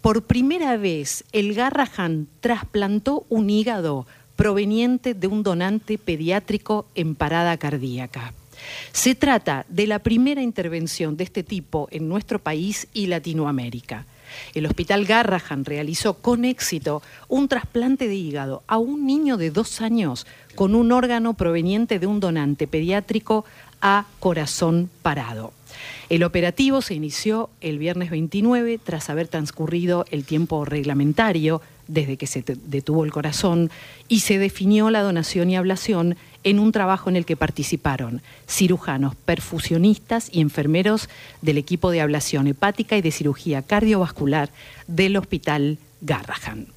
por primera vez el Garrahan trasplantó un hígado proveniente de un donante pediátrico en parada cardíaca. Se trata de la primera intervención de este tipo en nuestro país y Latinoamérica. El Hospital Garrahan realizó con éxito un trasplante de hígado a un niño de 2 años con un órgano proveniente de un donante pediátrico a corazón parado. El operativo se inició el viernes 29 tras haber transcurrido el tiempo reglamentario desde que se detuvo el corazón y se definió la donación y ablación en un trabajo en el que participaron cirujanos, perfusionistas y enfermeros del equipo de ablación hepática y de cirugía cardiovascular del Hospital Garrahan.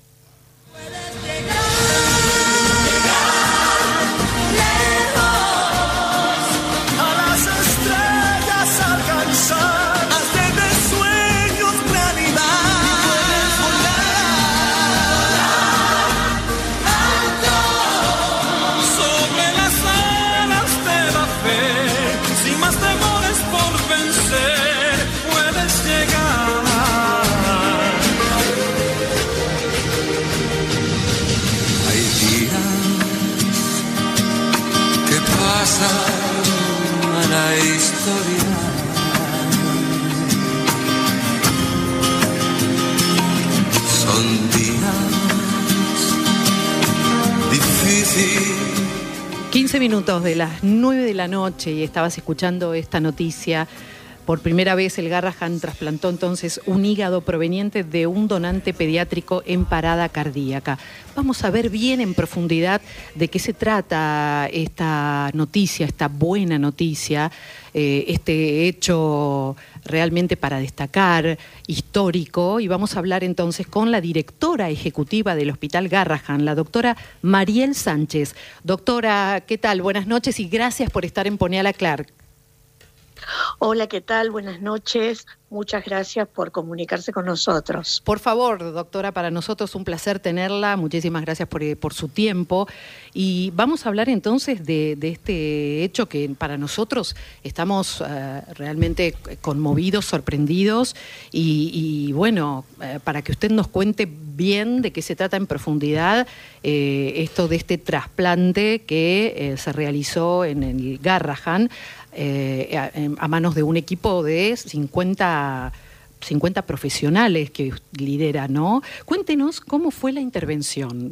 A la historia. Son días difíciles. 15 minutos de las 9 de la noche y estabas escuchando esta noticia. Por primera vez el Garrahan trasplantó entonces un hígado proveniente de un donante pediátrico en parada cardíaca. Vamos a ver bien en profundidad de qué se trata esta noticia, esta buena noticia, este hecho realmente para destacar, histórico, y vamos a hablar entonces con la directora ejecutiva del Hospital Garrahan, la doctora Mariel Sánchez. Doctora, ¿qué tal? Buenas noches y gracias por estar en Ponele a Clark. Hola, ¿qué tal? Buenas noches. Muchas gracias por comunicarse con nosotros. Por favor, doctora, para nosotros es un placer tenerla. Muchísimas gracias por su tiempo. Y vamos a hablar entonces de este hecho que para nosotros estamos realmente conmovidos, sorprendidos. Y bueno, para que usted nos cuente bien de qué se trata en profundidad esto de este trasplante que se realizó en el Garrahan a manos de un equipo de 50 profesionales que lidera, ¿no? Cuéntenos cómo fue la intervención.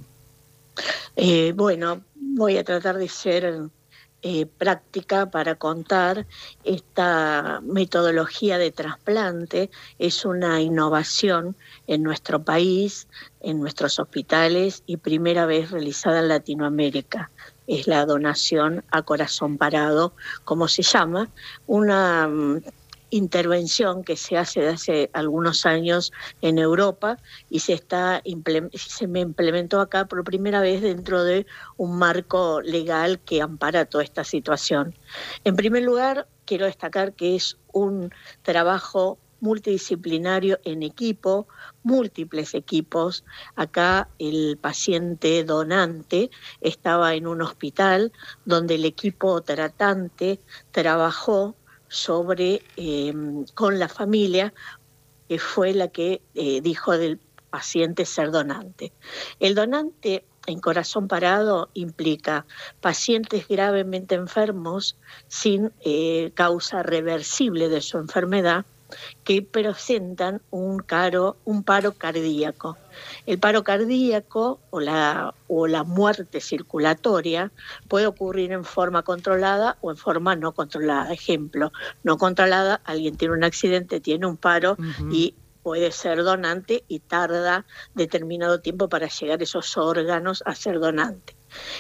Bueno, voy a tratar de ser práctica para contar. Esta metodología de trasplante es una innovación en nuestro país, en nuestros hospitales y primera vez realizada en Latinoamérica. Es la donación a corazón parado, como se llama, una intervención que se hace de hace algunos años en Europa y se me implementó acá por primera vez dentro de un marco legal que ampara toda esta situación. En primer lugar, quiero destacar que es un trabajo multidisciplinario en equipo, múltiples equipos. Acá el paciente donante estaba en un hospital donde el equipo tratante trabajó con la familia, que fue la que dijo del paciente ser donante. El donante en corazón parado implica pacientes gravemente enfermos sin causa reversible de su enfermedad, que presentan un paro cardíaco. El paro cardíaco o la muerte circulatoria puede ocurrir en forma controlada o en forma no controlada. Ejemplo, no controlada, alguien tiene un accidente, tiene un paro y puede ser donante y tarda determinado tiempo para llegar esos órganos a ser donante.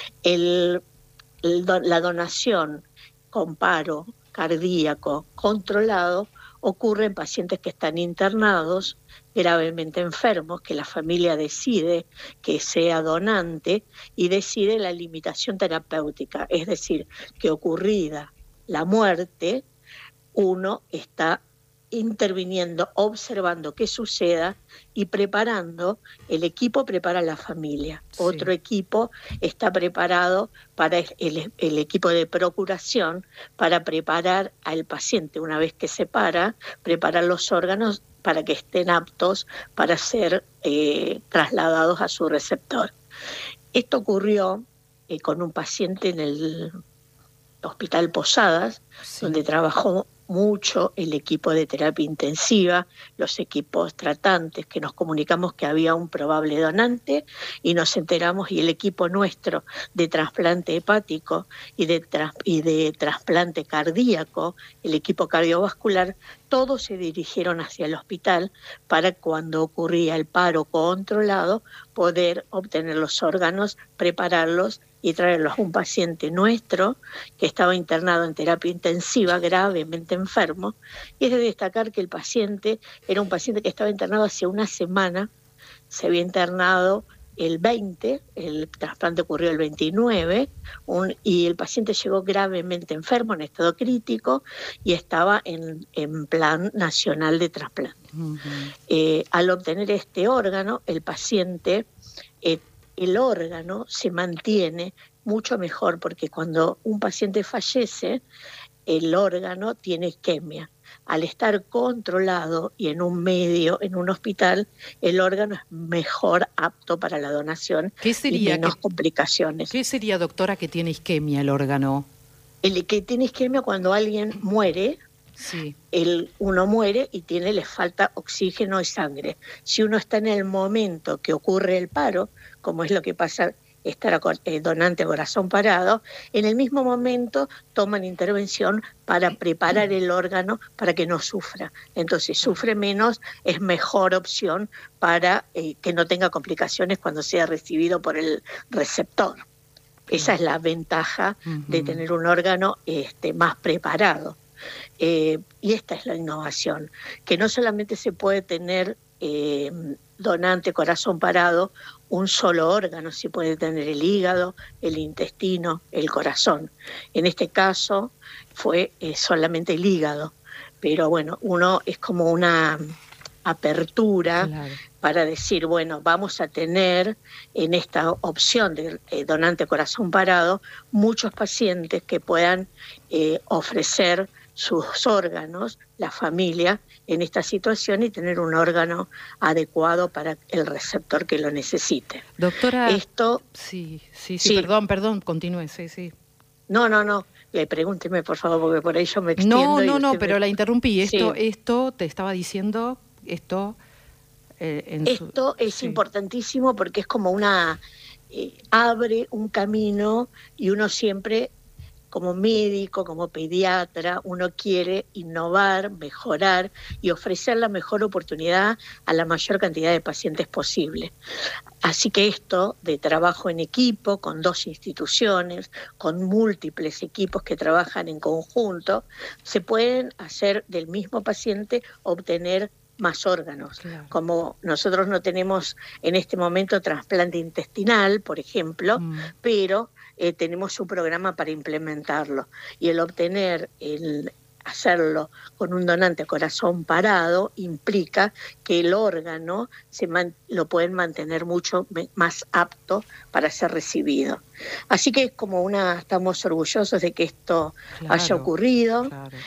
La donación con paro cardíaco controlado ocurre en pacientes que están internados, gravemente enfermos, que la familia decide que sea donante y decide la limitación terapéutica, es decir, que ocurrida la muerte, uno está interviniendo, observando qué suceda y preparando. El equipo prepara a la familia, Sí. otro equipo está preparado para el equipo de procuración, para preparar al paciente una vez que se para, preparar los órganos para que estén aptos para ser trasladados a su receptor. Esto ocurrió con un paciente en el Hospital Posadas, Sí. donde trabajó mucho el equipo de terapia intensiva, los equipos tratantes, que nos comunicamos que había un probable donante y nos enteramos, y el equipo nuestro de trasplante hepático y de trasplante cardíaco, el equipo cardiovascular, todos se dirigieron hacia el hospital para, cuando ocurría el paro controlado, poder obtener los órganos, prepararlos y traerlos a un paciente nuestro que estaba internado en terapia intensiva, gravemente enfermo. Y es de destacar que el paciente era un paciente que estaba internado hace una semana, se había internado el 20, el trasplante ocurrió el 29, y el paciente llegó gravemente enfermo, en estado crítico, y estaba en plan nacional de trasplante. Uh-huh. Al obtener este órgano, el paciente, el órgano se mantiene mucho mejor, porque cuando un paciente fallece, el órgano tiene isquemia. Al estar controlado y en un medio, en un hospital, el órgano es mejor apto para la donación y menos complicaciones. ¿Qué sería, doctora, que tiene isquemia el órgano? El que tiene isquemia, cuando alguien muere, sí. Uno muere y le falta oxígeno y sangre. Si uno está en el momento que ocurre el paro, como es lo que pasa estar donante a corazón parado, en el mismo momento toman intervención para preparar el órgano para que no sufra. Entonces, sufre menos, es mejor opción para que no tenga complicaciones cuando sea recibido por el receptor. Esa es la ventaja de tener un órgano más preparado. Y esta es la innovación, que no solamente se puede tener donante corazón parado un solo órgano, se puede tener el hígado, el intestino, el corazón. En este caso fue solamente el hígado, pero bueno, uno es como una apertura, claro, para decir, bueno, vamos a tener en esta opción de donante corazón parado muchos pacientes que puedan ofrecer sus órganos, la familia, en esta situación, y tener un órgano adecuado para el receptor que lo necesite. Doctora, esto... Sí, perdón, continúe, sí. No, pregúnteme, por favor, porque por ahí yo me extiendo. No, pero la interrumpí. Esto te estaba diciendo, Esto es importantísimo, porque es como abre un camino, y uno siempre, como médico, como pediatra, uno quiere innovar, mejorar y ofrecer la mejor oportunidad a la mayor cantidad de pacientes posible. Así que esto de trabajo en equipo, con 2 instituciones, con múltiples equipos que trabajan en conjunto, se pueden hacer del mismo paciente obtener más órganos. Claro. Como nosotros no tenemos en este momento trasplante intestinal, por ejemplo, pero tenemos un programa para implementarlo. Y el hacerlo con un donante a corazón parado implica que el órgano lo pueden mantener mucho más apto para ser recibido. Así que es como estamos orgullosos de que esto haya ocurrido. Claro.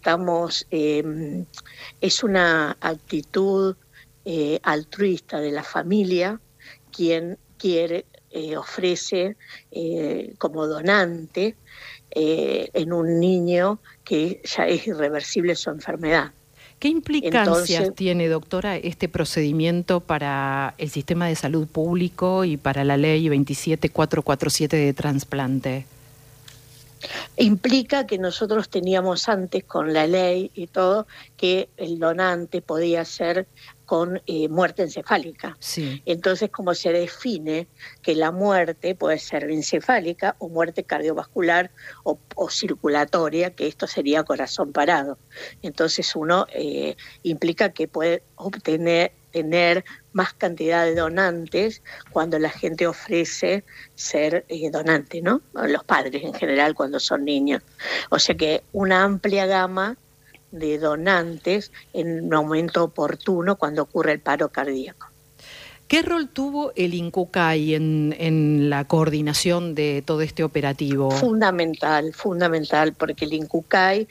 Es una actitud altruista de la familia, quien ofrece como donante en un niño que ya es irreversible su enfermedad. ¿Qué implicancias tiene, doctora, este procedimiento para el sistema de salud público y para la ley 27447 de trasplante? Implica que nosotros teníamos antes, con la ley y todo, que el donante podía ser con muerte encefálica. Sí. Entonces, como se define que la muerte puede ser encefálica o muerte cardiovascular o circulatoria, que esto sería corazón parado. Entonces uno implica que puede tener más cantidad de donantes cuando la gente ofrece ser donante, ¿no? Los padres en general cuando son niños. O sea que una amplia gama de donantes en un momento oportuno cuando ocurre el paro cardíaco. ¿Qué rol tuvo el INCUCAI en la coordinación de todo este operativo? Fundamental, porque el INCUCAI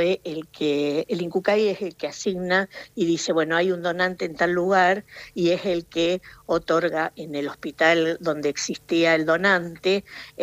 es el que asigna y dice, bueno, hay un donante en tal lugar, y es el que otorga en el hospital donde existía el donante,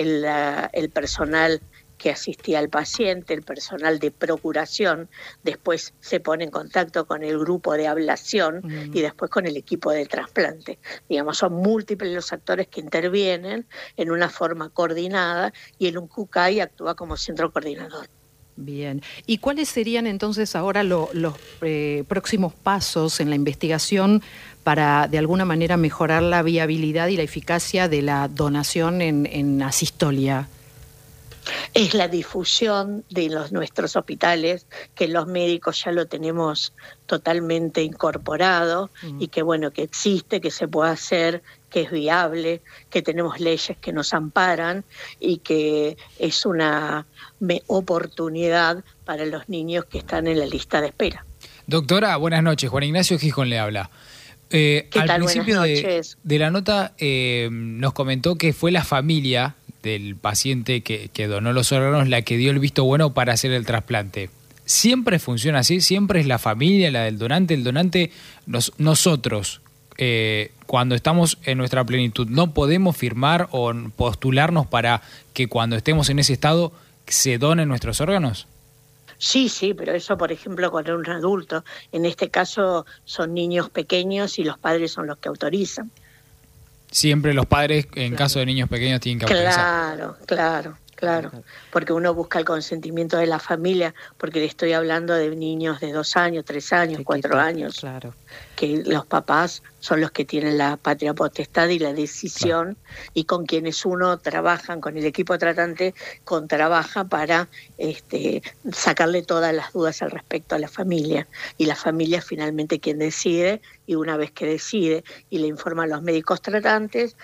el personal que asistía al paciente, el personal de procuración, después se pone en contacto con el grupo de ablación y después con el equipo de trasplante. Digamos, son múltiples los actores que intervienen en una forma coordinada, y el INCUCAI actúa como centro coordinador. Bien. ¿Y cuáles serían entonces ahora los próximos pasos en la investigación para de alguna manera mejorar la viabilidad y la eficacia de la donación en asistolia? Es la difusión de nuestros hospitales, que los médicos ya lo tenemos totalmente incorporado, y que bueno, que existe, que se puede hacer, que es viable, que tenemos leyes que nos amparan y que es una oportunidad para los niños que están en la lista de espera. Doctora, buenas noches. Juan Ignacio Gijón le habla. Al principio de la nota nos comentó que fue la familia del paciente que donó los órganos la que dio el visto bueno para hacer el trasplante. ¿Siempre funciona así? ¿Siempre es la familia, la del donante? El donante, nosotros, cuando estamos en nuestra plenitud, ¿no podemos firmar o postularnos para que cuando estemos en ese estado se donen nuestros órganos? Sí, pero eso, por ejemplo, cuando un adulto, en este caso son niños pequeños y los padres son los que autorizan. Siempre los padres, en caso de niños pequeños, tienen que autorizar. Claro, porque uno busca el consentimiento de la familia, porque le estoy hablando de niños de 2 años, 3 años, 4 años, claro, que los papás son los que tienen la patria potestad y la decisión, y con quienes uno trabaja, con el equipo tratante, trabaja para sacarle todas las dudas al respecto a la familia, y la familia es finalmente quien decide, y una vez que decide y le informa a los médicos tratantes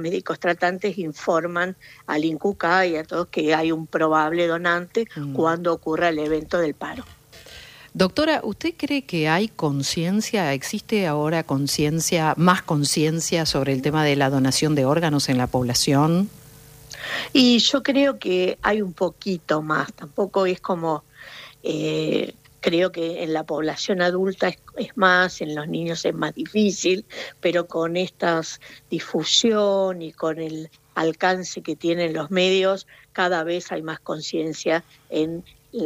informan al INCUCAI y a todos que hay un probable donante cuando ocurra el evento del paro. Doctora, ¿usted cree que hay conciencia, existe ahora más conciencia sobre el tema de la donación de órganos en la población? Y yo creo que hay un poquito más, tampoco es como... creo que en la población adulta es más, en los niños es más difícil, pero con esta difusión y con el alcance que tienen los medios, cada vez hay más conciencia en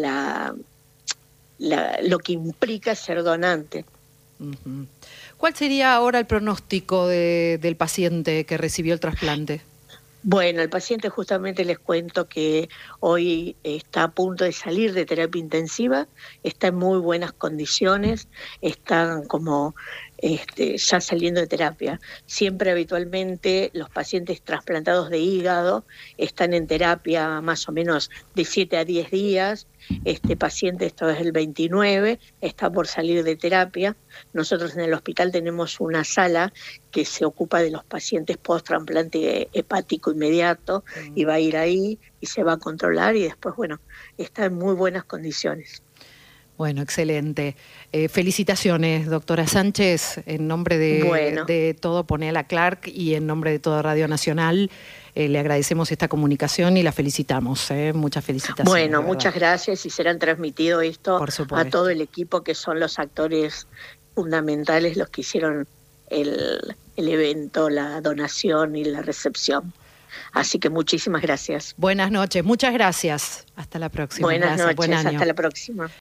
lo que implica ser donante. ¿Cuál sería ahora el pronóstico del paciente que recibió el trasplante? Bueno, el paciente, justamente les cuento que hoy está a punto de salir de terapia intensiva, está en muy buenas condiciones, están como ya saliendo de terapia. Siempre habitualmente los pacientes trasplantados de hígado están en terapia más o menos de 7 a 10 días. Este paciente, esto es el 29, está por salir de terapia. Nosotros en el hospital tenemos una sala que se ocupa de los pacientes post-trasplante hepático inmediato, y va a ir ahí y se va a controlar, y después, bueno, está en muy buenas condiciones. Bueno, excelente. Felicitaciones, doctora Sánchez, en nombre de todo Ponela Clark y en nombre de todo Radio Nacional. Le agradecemos esta comunicación y la felicitamos. Muchas felicitaciones. Bueno, muchas gracias, y serán transmitido esto a todo el equipo, que son los actores fundamentales, los que hicieron el evento, la donación y la recepción. Así que muchísimas gracias. Buenas noches, muchas gracias. Hasta la próxima. Buenas noches, hasta la próxima.